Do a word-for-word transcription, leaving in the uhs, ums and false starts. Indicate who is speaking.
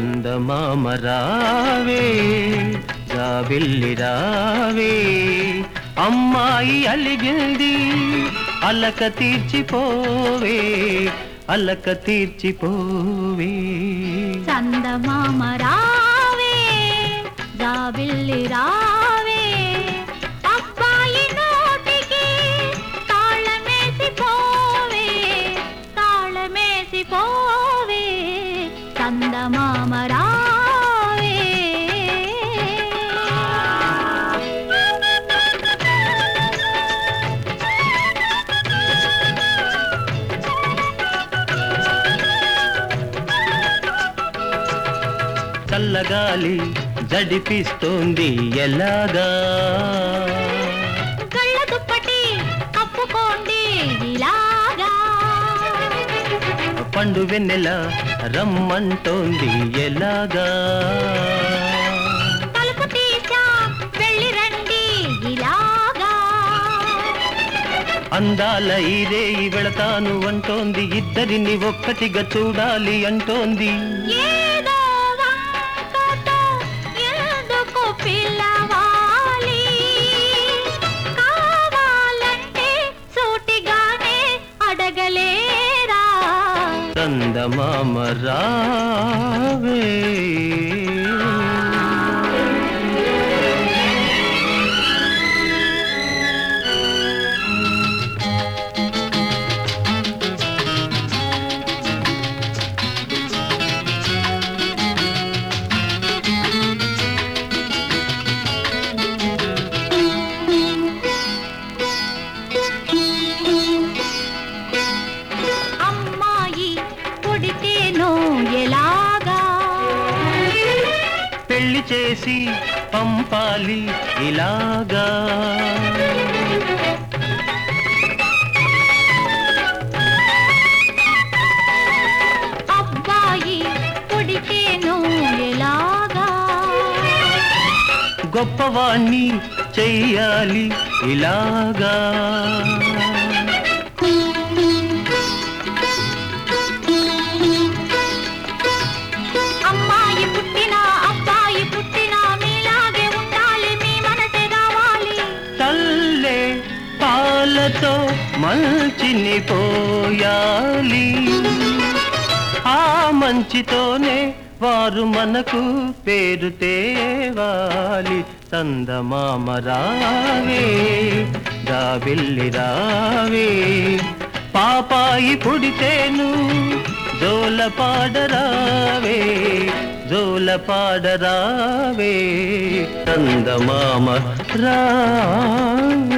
Speaker 1: చందమామ రావే జాబిల్లి రావే అమ్మాయి అలిగింది అలక తీర్చిపోవే అలక తీర్చిపోవే
Speaker 2: చందమామ రావే జాబిల్లి రావే అబ్బాయి నోటికి తాళమేసి పోవే తాళమేసి పోవే చందమామ రావే
Speaker 1: చల్లగాలి జడిపిస్తోంది ఎలాగా
Speaker 2: కళ్ళ దుప్పటి కప్పుకోండి ఇలాగా
Speaker 1: పండు వెన్నెల రమ్మంటోంది ఎలాగా
Speaker 2: తలుపు తీసా వెళ్ళి రండి ఇలాగా
Speaker 1: అందాల ఈరే వెళతాను అంటోంది ఇద్దరిని ఒక్కటిగా చూడాలి అంటోంది
Speaker 2: ఏదో వంకతో ఎందుకు పిలవాలి కావాలంటే సూటిగానే అడగలేరా
Speaker 1: చందమామ రావే
Speaker 2: అమ్మాయి పుడితేనో ఎలాగా
Speaker 1: పెళ్లి చేసి పంపాలి ఇలాగా
Speaker 2: అబ్బాయి పుడితేనో ఎలాగా
Speaker 1: గొప్పవాణ్ణి చెయ్యాలి ఇలాగా
Speaker 2: అమ్మాయి పుట్టినా అబ్బాయి పుట్టినా మీలాగే ఉండాలి మీ మనసే కావాలి
Speaker 1: తల్లే పాలతో మంచిని పోయాలి ఆ మంచితోనే వారు మనకు పేరు తేవాలి చందమామ రావే జాబిల్లి రావే పాపాయి పుడితేను జోల పాడరావే జోల పాడరావే చందమామ రావే